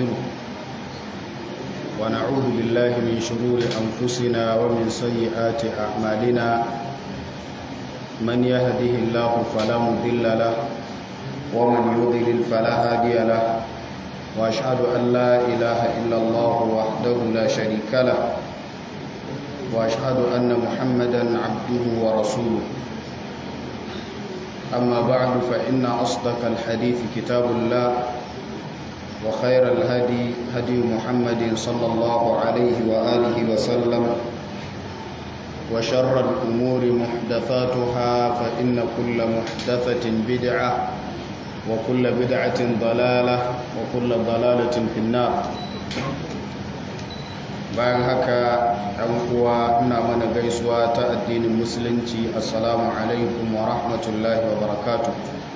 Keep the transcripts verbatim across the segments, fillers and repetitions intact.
ونستغفره ونعوذ بالله من شرور أنفسنا ومن سيئات أعمالنا من يهده الله فلا مضل له ومن يضلل فلا هادي له وأشهد أن لا إله إلا الله وحده لا شريك له وأشهد أن محمدا عبده ورسوله أما بعد فإن أصدق الحديث كتاب الله وخير الهدي هدي محمد صلى الله عليه وآله وسلم وشر الأمور محدثاتها فإن كل محدثة بدعة وكل بدعة ضلالة وكل ضلالة في النار. bayan haka ɗan uwa ina mana gaisuwa ta addinin musulunci, assalamu alaikum wa rahmatullahi wa barakatuh.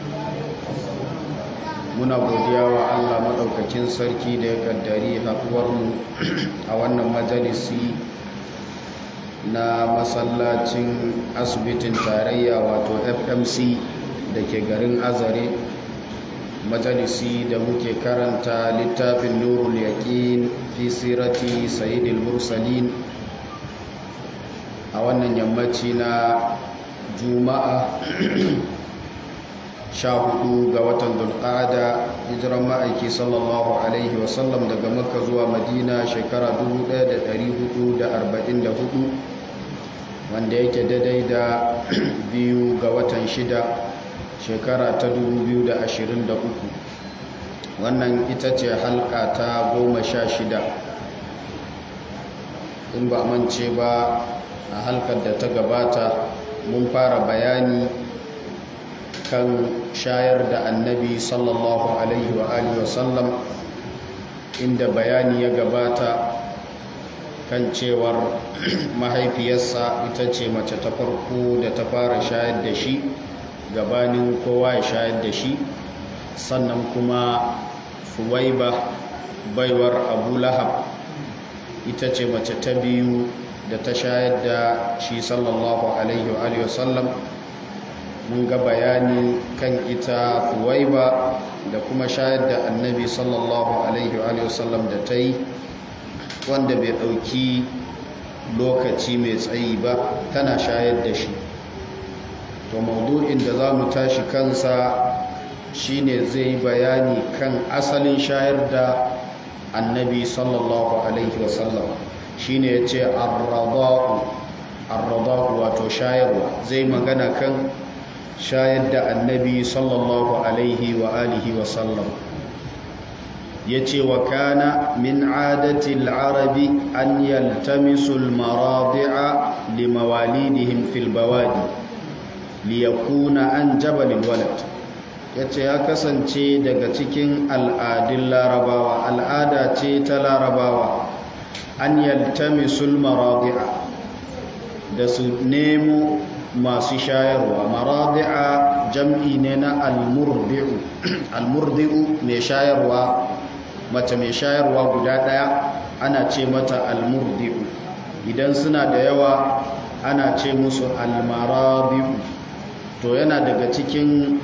Muna godiya wa Allah maɗaukakin sarki da ya kaddari haɗuwarmu a wannan majalisi na masallacin asibitin tarayya wato F M C da ke garin Azare, majalisi da muke karanta littafin Nurul Yaqin fi sirati Sayyidil Mursalin a wannan yammaci na Juma'a sha hudu ga watan Dhulqa'ada, hijiran ma'aiki sallallahu alaihi wasallam daga Makka zuwa Madina shekara dubu ɗaya da ɗari hudu da arba'in da hudu, wanda yake daidai da biyu ga watan shida shekara ta dubu biyu da ashirin da uku. Wannan ita ce halka ta goma sha shida. In ba mance ba, a halkar da ta gabata mun fara bayani kan shayar da annabi sallallahu alaihi wa alihi wasallam, inda bayani ya gabata kan cewar mahaifiyarsa ita ce mace ta farko da ta fara shayar da shi gabanin kowa ya shayar da shi. Sannan kuma Fuwaiba baiwar Abu Lahab ita ce mace ta biyu da ta shayar da shi sallallahu alaihi wa alihi wasallam. Mun ga bayani kan ita Fuwaiba da kuma shayar da annabi sallallahu alaihi wa alihi wasallam da ta yi, wanda bai ɗauki lokaci mai tsayi ba tana shayar da shi. To maudu'in da za mu tashi kansa shine zai bayani kan asalin shayar da annabi sallallahu alaihi wasallam, shine ya ce arrada'u arrada'u wato shayarwa. Zai magana kan shayar da annabi sallallahu alaihi wa alihi wasallam. Ya ce wa kana min adatil arabi an yaltamisul maradi'a limawalidihim fil bawadi liyakuna an jabalin walad. Ya ce ya kasance daga cikin al'adun larabawa, al'ada ce ta larabawa, an yaltamisul maradi'a da su nemo masu shayarwa. Maradi'a jam'i ne na almurdi'u. Almurdi'u mai shayarwa, mace mai shayarwa guda ɗaya ana ce mata almurdi'u. Idan suna da yawa ana ce musu almaradi'u. To yana daga cikin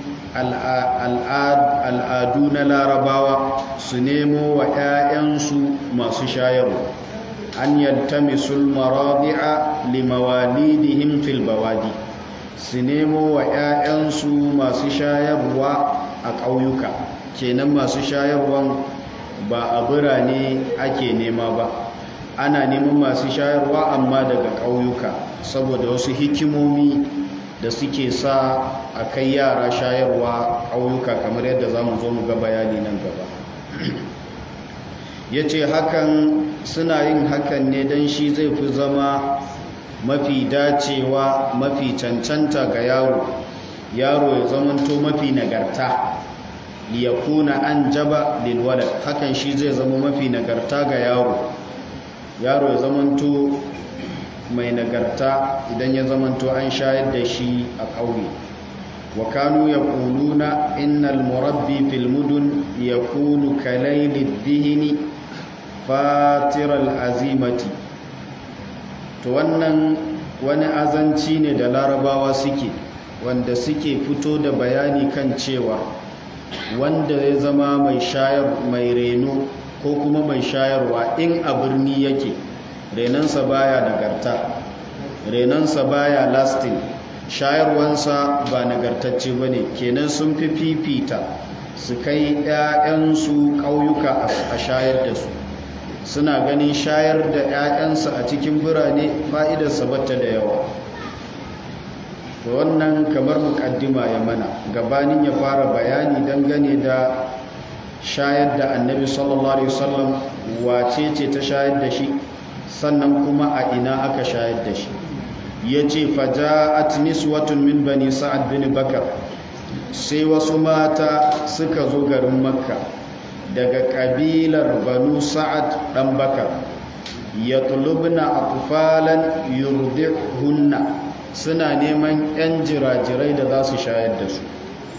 al'adu na larabawa su nemo wa 'ya'yansu masu shayarwa. An yaltamisul maradi'a limawalidihim fil bawadi, su nemo wa 'ya'yansu masu shayarwa a ƙauyuka. Kenan masu shayarwan ba a birane ake nema ba, ana neman masu shayarwa amma daga ƙauyuka, saboda wasu hikimomi da suke sa a kai yara shayarwa ƙauyuka, kamar yadda za mu zo mu ga bayani nan gaba. Ya ce hakan suna yin hakan ne don shi zai fi zama mafi dacewa, mafi cancanta ga yaro yaro ya zamanto mafi nagarta. Liyakuna an jaba lilwalad, hakan shi zai zama mafi nagarta ga yaro yaro ya zamanto mai nagarta idan ya zamanto an shayar da shi a ƙauye. Wa kanu yaquluna innal murabbi fil mudun yakunu kalaylid dihni fatiral azimati. To wannan wani azanci ne da larabawa suke, wanda suke fito da bayani kan cewa wanda ya zama mai shayar mai reno ko kuma mai shayarwa in a birni yake renansa baya nagarta, renansa baya lasting, shayarwansa ba nagartacce ba ne, kenan sun fi fifita su kai 'ya'yansu ƙauyuka a shayar da su. Suna ganin shayar da 'ya'yansu a cikin birane fa'idarsa bata da yawa. Wannan kamar muƙaddima ya mana gabanin ya fara bayani dangane da shayar da annabi sallallahu alaihi wasallam wace ce ta shayar da shi, sannan kuma a ina aka shayar da shi. Ya ce faja'at niswatun min bani sa'ad bin bakar, sai wasu mata suka zo garin makka daga kabilar banu sa'ad dan bakar, yatlubna atfalan yurdihunna, suna neman yan jirajirai da za su shayar da su.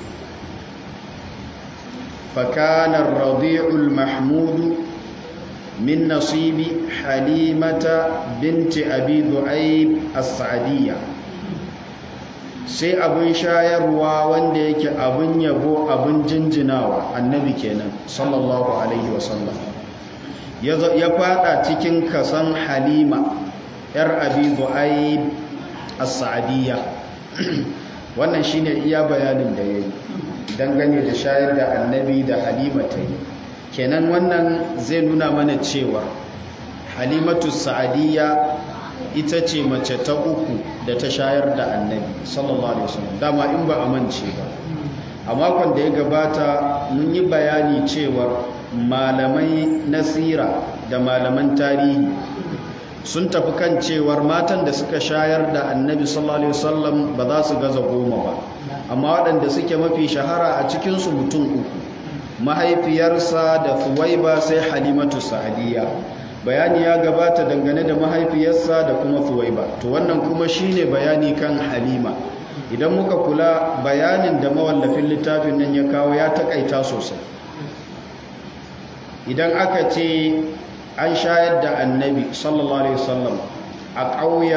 fakana ar-radi'ul mahmud min nasibi halimata binti abi du'aib as-sa'diyya, sai abin shayarwa wanda yake abin yabo abin jinjinawa annabi kenan sallallahu alaihi wasallam ya fada cikin kasan halima yar abi du'aib as-sa'diyya. Wannan shine iya bayanin da yayi dangane da shayar da annabi da halima ta yi. Kenan wannan zai nuna mana cewa halimatu sa'adiyya ita ce mace ta uku da ta shayar da annabi sallallahu alaihi wasallam. Dama in ba a mance ba, a makon da ya gabata mun yi bayani cewa malamai na sira da malaman tarihi sun tafi kan cewar matan da suka shayar da annabi sallallahu alaihi wasallam ba za su gaza goma ba, amma waɗanda suke mafi shahara a cikinsu mutum uku, mahaifiyarsa da Thuwaiba sai halimatu sa'adiyya. Bayani ya gabata dangane da mahaifiyarsa da kuma Thuwaiba, to wannan kuma shine bayani kan halima. Idan muka kula bayanin da mawallafin littafin nan ya kawo ya takaita sosai. Idan aka ce an shayar da annabi sallallahu alaihi wasallam a ƙauyen